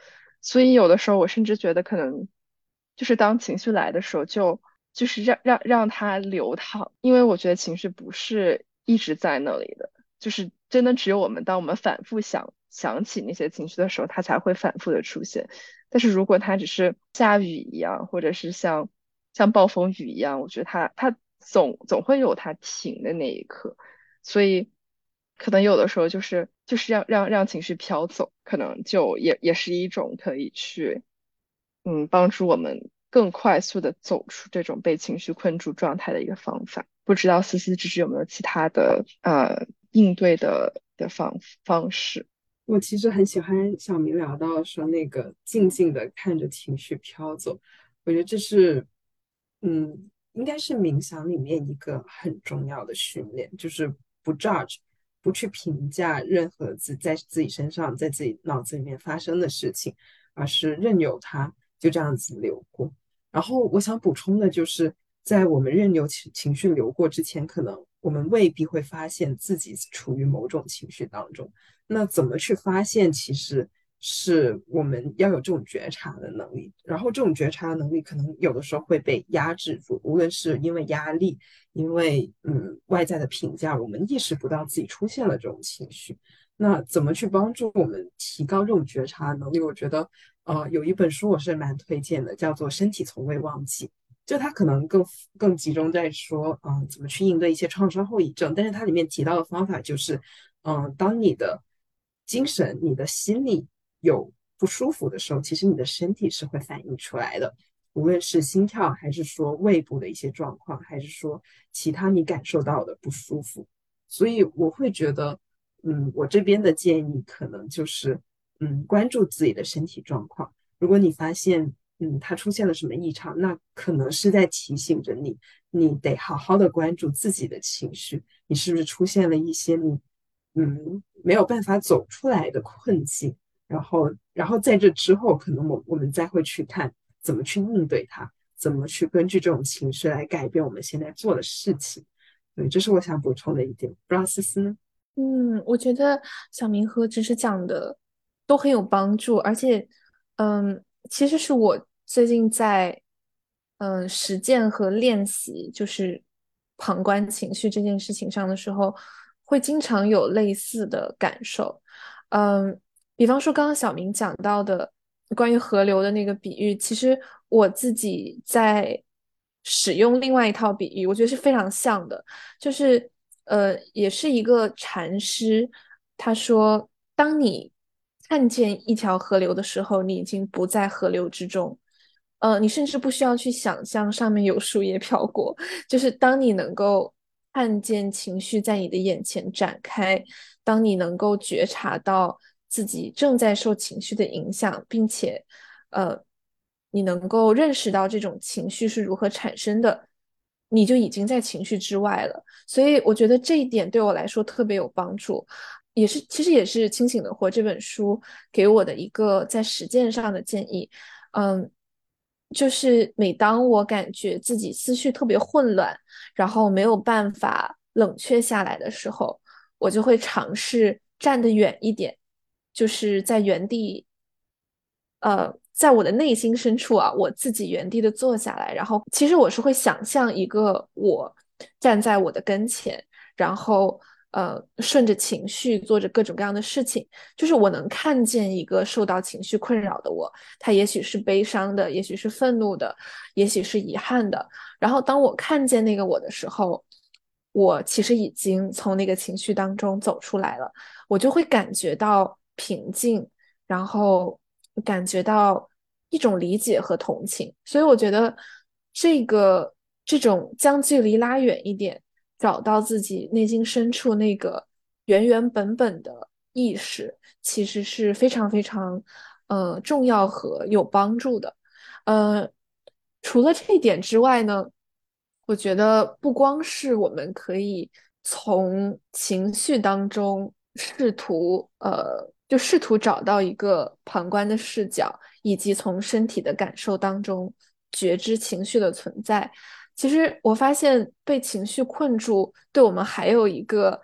所以有的时候我甚至觉得可能就是当情绪来的时候就就是让让让它流淌，因为我觉得情绪不是一直在那里的，就是真的只有我们当我们反复想想起那些情绪的时候，它才会反复的出现。但是如果它只是下雨一样，或者是像像暴风雨一样，我觉得它它总总会有它停的那一刻。所以可能有的时候就是就是让让让情绪飘走，可能就也也是一种可以去嗯帮助我们更快速的走出这种被情绪困住状态的一个方法。不知道思思芝芝有没有其他的呃应对的的方方式？ 我其实很喜欢小明聊到说那个静静的看着情绪飘走，我觉得这是，嗯，应该是冥想里面一个很重要的训练，就是不 judge，不去评价任何自在自己身上，在自己脑子里面发生的事情，而是任由它就这样子流过。然后我想补充的就是，在我们任由情情绪流过之前，可能我们未必会发现自己处于某种情绪当中。那怎么去发现，其实是我们要有这种觉察的能力。然后这种觉察的能力，可能有的时候会被压制住，无论是因为压力，因为嗯外在的评价，我们意识不到自己出现了这种情绪。那怎么去帮助我们提高这种觉察能力？我觉得，呃，有一本书我是蛮推荐的，叫做《身体从未忘记》。就它可能更更集中在说，嗯、呃，怎么去应对一些创伤后遗症，但是它里面提到的方法就是，嗯、呃，当你的精神、你的心理有不舒服的时候，其实你的身体是会反映出来的，无论是心跳，还是说胃部的一些状况，还是说其他你感受到的不舒服。所以我会觉得，嗯，我这边的建议可能就是，嗯，关注自己的身体状况。如果你发现，嗯，它出现了什么异常，那可能是在提醒着你，你得好好的关注自己的情绪，你是不是出现了一些你，嗯，没有办法走出来的困境，然后，然后在这之后，可能我我们再会去看怎么去应对它，怎么去根据这种情绪来改变我们现在做的事情。对，这是我想补充的一点。不知道思思呢？ 嗯，我觉得小明和知识讲的都很有帮助，而且，嗯，其实是我最近在嗯实践和练习，就是旁观情绪这件事情上的时候，会经常有类似的感受。嗯，比方说刚刚小明讲到的关于河流的那个比喻，其实我自己在使用另外一套比喻，我觉得是非常像的。就是呃，也是一个禅师，他说，当你看见一条河流的时候，你已经不在河流之中，呃，你甚至不需要去想象上面有树叶飘过，就是当你能够看见情绪在你的眼前展开，当你能够觉察到自己正在受情绪的影响，并且，呃，你能够认识到这种情绪是如何产生的，你就已经在情绪之外了。所以我觉得这一点对我来说特别有帮助，也是其实也是《清醒的活》这本书给我的一个在实践上的建议。嗯，就是每当我感觉自己思绪特别混乱，然后没有办法冷却下来的时候，我就会尝试站得远一点，就是在原地呃，在我的内心深处啊，我自己原地的坐下来，然后其实我是会想象一个我站在我的跟前，然后呃顺着情绪做着各种各样的事情，就是我能看见一个受到情绪困扰的我，他也许是悲伤的，也许是愤怒的，也许是遗憾的，然后当我看见那个我的时候，我其实已经从那个情绪当中走出来了，我就会感觉到平静。然后感觉到一种理解和同情。所以我觉得这个这种将距离拉远一点，找到自己内心深处那个原原本本的意识，其实是非常非常呃重要和有帮助的。呃，除了这一点之外呢，我觉得不光是我们可以从情绪当中试图呃，就试图找到一个旁观的视角，以及从身体的感受当中觉知情绪的存在。其实我发现被情绪困住，对我们还有一个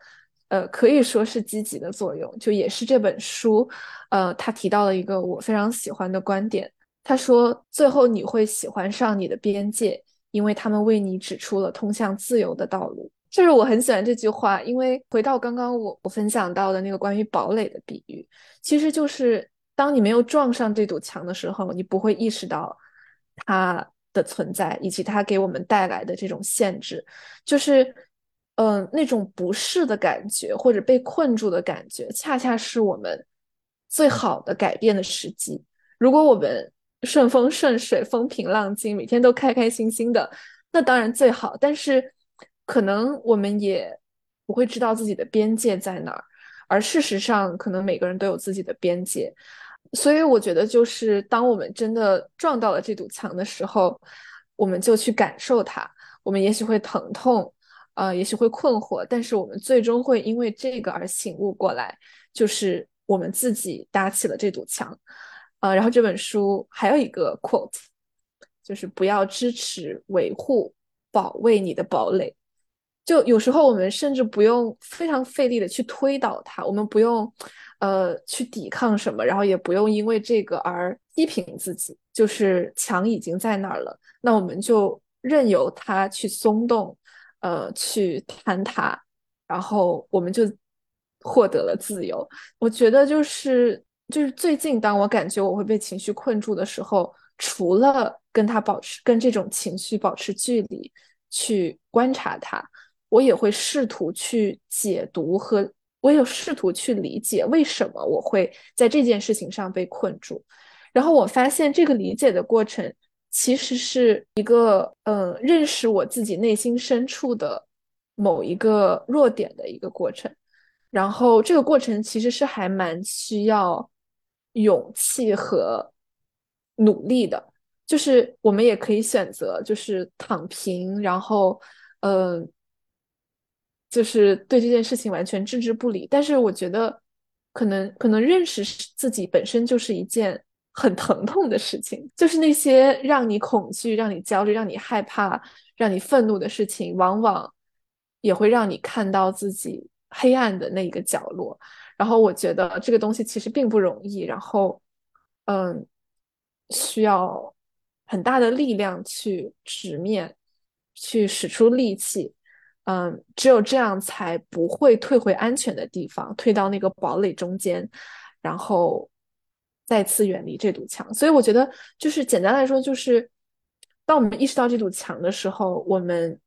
呃，可以说是积极的作用，就也是这本书，呃，他提到了一个我非常喜欢的观点。他说，最后你会喜欢上你的边界，因为他们为你指出了通向自由的道路。就是我很喜欢这句话，因为回到刚刚我我分享到的那个关于堡垒的比喻，其实就是当你没有撞上这堵墙的时候，你不会意识到它的存在，以及它给我们带来的这种限制。就是嗯、呃那种不适的感觉或者被困住的感觉，恰恰是我们最好的改变的时机。如果我们顺风顺水、风平浪静，每天都开开心心的，那当然最好。但是可能我们也不会知道自己的边界在哪儿，而事实上，可能每个人都有自己的边界。所以我觉得，就是当我们真的撞到了这堵墙的时候，我们就去感受它。我们也许会疼痛，呃，也许会困惑，但是我们最终会因为这个而醒悟过来，就是我们自己搭起了这堵墙。呃，然后这本书还有一个 quote，就是不要支持、维护、保卫你的堡垒。就有时候我们甚至不用非常费力的去推倒它，我们不用呃去抵抗什么，然后也不用因为这个而批评自己，就是墙已经在那儿了，那我们就任由它去松动，呃，去坍塌，然后我们就获得了自由。我觉得就是就是最近，当我感觉我会被情绪困住的时候，除了跟他保持跟这种情绪保持距离，去观察它。我也会试图去解读和我也试图去理解为什么我会在这件事情上被困住。然后我发现这个理解的过程其实是一个嗯、呃认识我自己内心深处的某一个弱点的一个过程。然后这个过程其实是还蛮需要勇气和努力的。就是我们也可以选择就是躺平，然后呃就是对这件事情完全置之不理。但是我觉得，可能可能认识自己本身就是一件很疼痛的事情，就是那些让你恐惧、让你焦虑、让你害怕、让你愤怒的事情，往往也会让你看到自己黑暗的那一个角落。然后我觉得这个东西其实并不容易，然后嗯，需要很大的力量去直面，去使出力气。嗯，只有这样才不会退回安全的地方，退到那个堡垒中间，然后再次远离这堵墙。所以我觉得，就是简单来说，就是当我们意识到这堵墙的时候，我们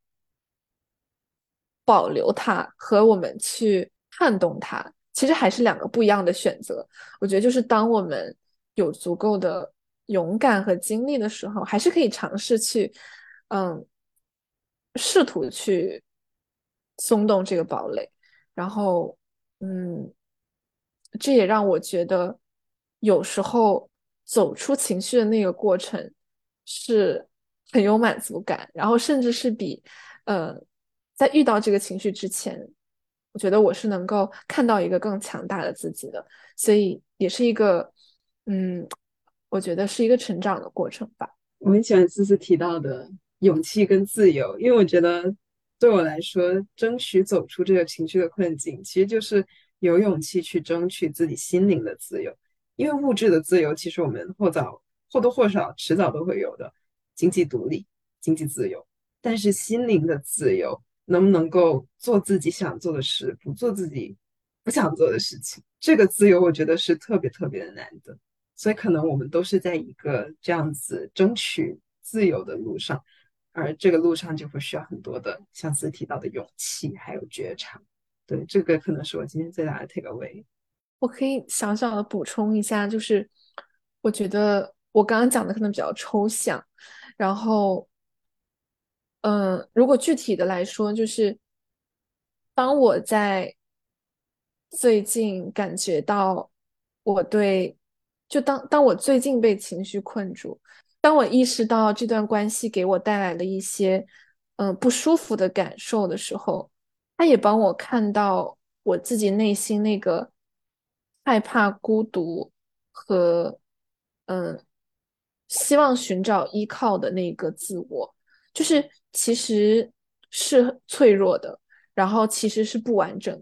保留它和我们去撼动它，其实还是两个不一样的选择。我觉得，就是当我们有足够的勇敢和精力的时候，还是可以尝试去，嗯，试图去松动这个堡垒。然后，嗯，这也让我觉得，有时候走出情绪的那个过程是很有满足感，然后甚至是比，呃，在遇到这个情绪之前，我觉得我是能够看到一个更强大的自己的，所以也是一个，嗯，我觉得是一个成长的过程吧。 我很喜欢思思提到的勇气跟自由，因为我觉得对我来说，争取走出这个情绪的困境，其实就是有勇气去争取自己心灵的自由。因为物质的自由，其实我们或早或多或少迟早都会有的，经济独立、经济自由。但是心灵的自由，能不能够做自己想做的事，不做自己不想做的事情，这个自由，我觉得是特别特别的难得。所以可能我们都是在一个这样子争取自由的路上，而这个路上就会需要很多的像思提到的勇气，还有觉察。对，这个可能是我今天最大的 take away。 我可以小小的补充一下，就是我觉得我刚刚讲的可能比较抽象，然后，嗯，如果具体的来说，就是当我在最近感觉到我对，就当当我最近被情绪困住，当我意识到这段关系给我带来了一些嗯、呃不舒服的感受的时候，他也帮我看到我自己内心那个害怕孤独和嗯希望寻找依靠的那个自我，就是其实是脆弱的，然后其实是不完整的。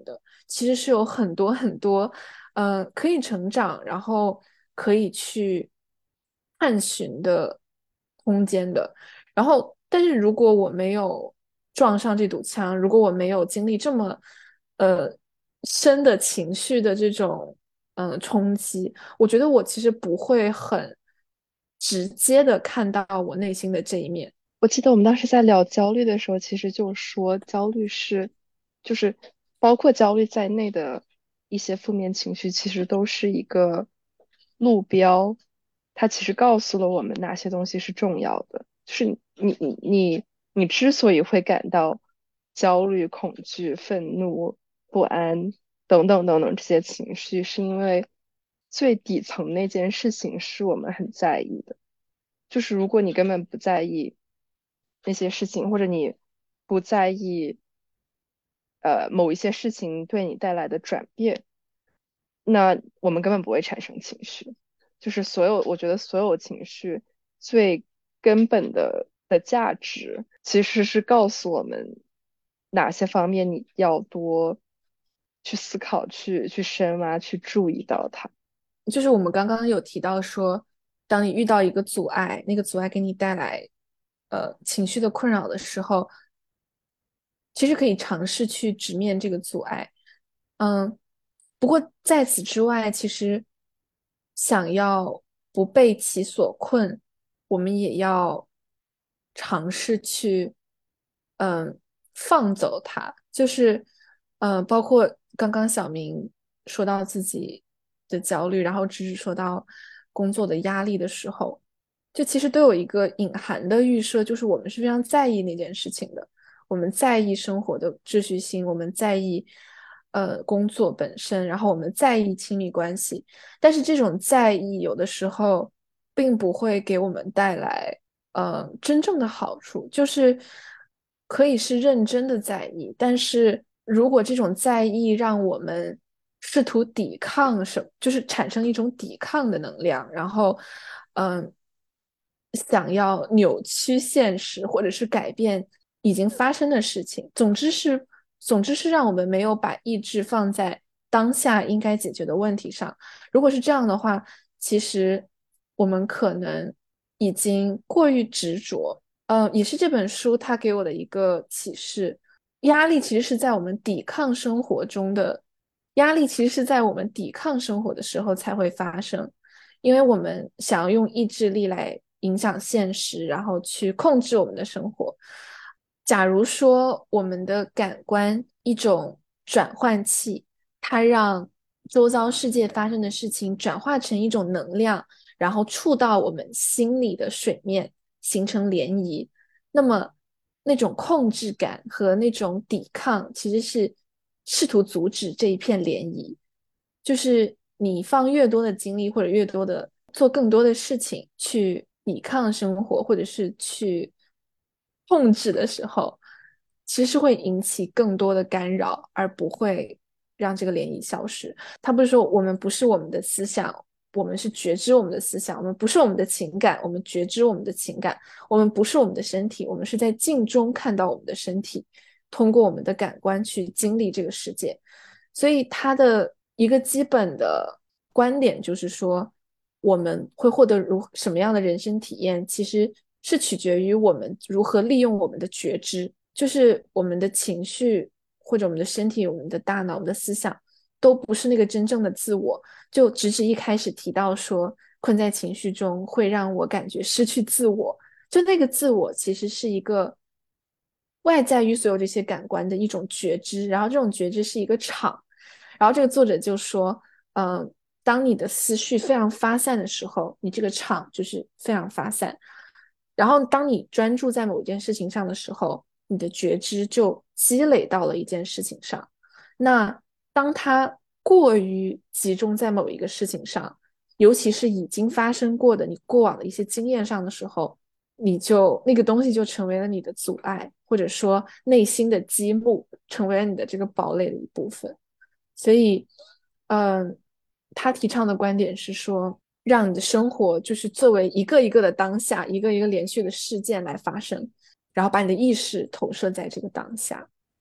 其实是有很多很多，呃，可以成长，然后可以去探寻的空间的。然后，但是如果我没有撞上这堵墙，如果我没有经历这么呃深的情绪的这种嗯、呃冲击，我觉得我其实不会很直接的看到我内心的这一面。 我记得我们当时在聊焦虑的时候，其实就说焦虑是，就是包括焦虑在内的一些负面情绪，其实都是一个路标，它其实告诉了我们哪些东西是重要的。就是你你你你之所以会感到焦虑、恐惧、愤怒、不安等等等等这些情绪，是因为最底层那件事情是我们很在意的。就是如果你根本不在意那些事情，或者你不在意呃某一些事情对你带来的转变，那我们根本不会产生情绪。就是所有，我觉得所有情绪最根本的的价值，其实是告诉我们哪些方面你要多去思考、去去深挖、去注意到它。 就是我们刚刚有提到说，当你遇到一个阻碍，那个阻碍给你带来呃情绪的困扰的时候，其实可以尝试去直面这个阻碍。嗯，不过在此之外，其实想要不被其所困，我们也要尝试去嗯放走它。就是呃，包括刚刚小明说到自己的焦虑，然后只是说到工作的压力的时候，就其实都有一个隐含的预设，就是我们是非常在意那件事情的。我们在意生活的秩序性，我们在意呃工作本身，然后我们在意亲密关系，但是这种在意有的时候并不会给我们带来呃真正的好处，就是可以是认真的在意，但是如果这种在意让我们试图抵抗什，就是产生一种抵抗的能量，然后嗯、呃想要扭曲现实，或者是改变已经发生的事情。总之是，总之是让我们没有把意志放在当下应该解决的问题上。如果是这样的话，其实我们可能已经过于执着。呃，也是这本书它给我的一个启示。压力其实是在我们抵抗生活中的，压力其实是在我们抵抗生活的时候才会发生。因为我们想要用意志力来影响现实，然后去控制我们的生活。假如说我们的感官一种转换器，它让周遭世界发生的事情转化成一种能量，然后触到我们心里的水面，形成涟漪，那么那种控制感和那种抵抗，其实是试图阻止这一片涟漪。就是你放越多的精力或者越多的做更多的事情去抵抗生活，或者是去控制的时候，其实是会引起更多的干扰，而不会让这个涟漪消失。他不是说我们不是我们的思想，我们是觉知我们的思想，我们不是我们的情感，我们觉知我们的情感，我们不是我们的身体，我们是在镜中看到我们的身体，通过我们的感官去经历这个世界。所以他的一个基本的观点就是说，我们会获得如什么样的人生体验，其实是取决于我们如何利用我们的觉知，就是我们的情绪或者我们的身体、我们的大脑、我们的思想，都不是那个真正的自我。就直直一开始提到说，困在情绪中会让我感觉失去自我，就那个自我其实是一个外在于所有这些感官的一种觉知，然后这种觉知是一个场。然后这个作者就说，嗯、呃，当你的思绪非常发散的时候，你这个场就是非常发散。然后当你专注在某一件事情上的时候，你的觉知就积累到了一件事情上。那当它过于集中在某一个事情上，尤其是已经发生过的你过往的一些经验上的时候，你就那个东西就成为了你的阻碍，或者说内心的积木，成为了你的这个堡垒的一部分。所以，嗯，他提倡的观点是说，让你的生活就是作为一个一个的当下，一个一个连续的事件来发生，然后把你的意识投射在这个当下。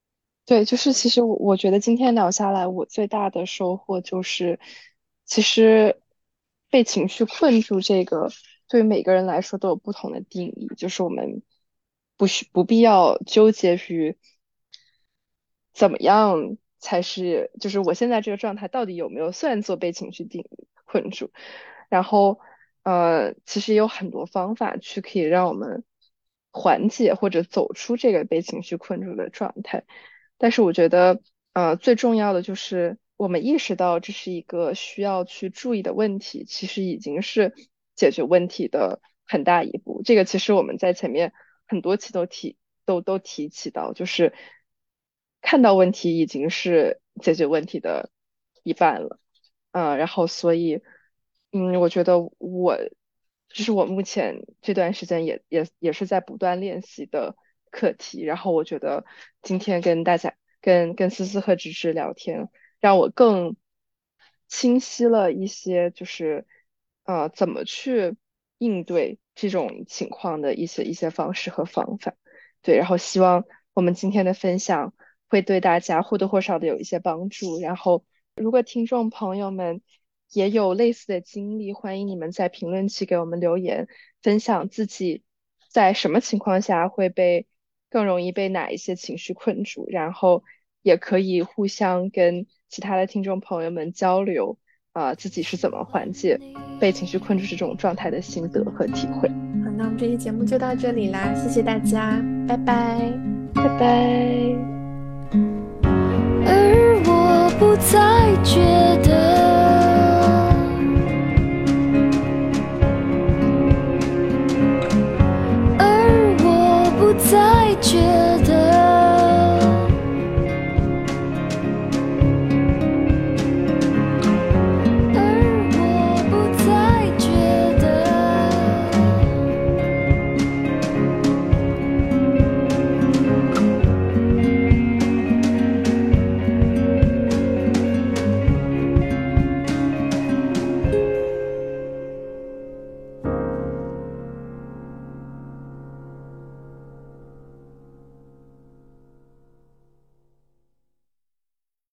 对，就是其实我我觉得今天聊下来，我最大的收获就是，其实被情绪困住这个，对于每个人来说都有不同的定义，就是我们不需不必要纠结于怎么样才是，就是我现在这个状态到底有没有算作被情绪定困住，然后呃，其实也有很多方法去可以让我们缓解或者走出这个被情绪困住的状态。但是我觉得，呃，最重要的就是我们意识到这是一个需要去注意的问题，其实已经是解决问题的很大一步。这个其实我们在前面很多期都提都都提起到，就是看到问题已经是解决问题的一半了。嗯，然后所以，嗯，我觉得我就是我目前这段时间也也也是在不断练习的课题。然后我觉得今天跟大家跟跟思思和芝芝聊天，让我更清晰了一些，就是呃怎么去应对这种情况的一些一些方式和方法。对，然后希望我们今天的分享会对大家或多或少的有一些帮助。然后，如果听众朋友们也有类似的经历，欢迎你们在评论区给我们留言，分享自己在什么情况下会被更容易被哪一些情绪困住，然后也可以互相跟其他的听众朋友们交流，啊、自己是怎么缓解被情绪困住这种状态的心得和体会。 好，那我们这期节目就到这里啦，谢谢大家，拜拜。 拜拜。 而我不再觉得，而我不再觉得。